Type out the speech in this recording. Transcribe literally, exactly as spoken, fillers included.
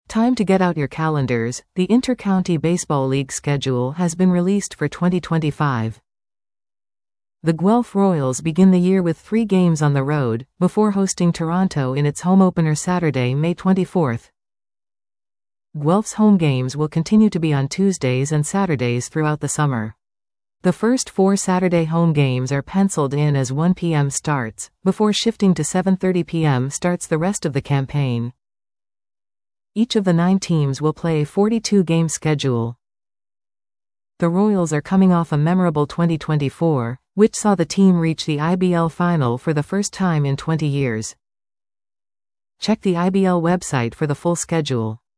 Time to get out your calendars. The Inter-County Baseball League schedule has been released for twenty twenty-five. The Guelph Royals begin the year with three games on the road, before hosting Toronto in its home opener Saturday, May twenty-fourth. Guelph's home games will continue to be on Tuesdays and Saturdays throughout the summer. The first four Saturday home games are penciled in as one p m starts, before shifting to seven thirty p m starts the rest of the campaign. Each of the nine teams will play a forty-two game schedule. The Royals are coming off a memorable twenty twenty-four, which saw the team reach the I B L final for the first time in twenty years. Check the I B L website for the full schedule.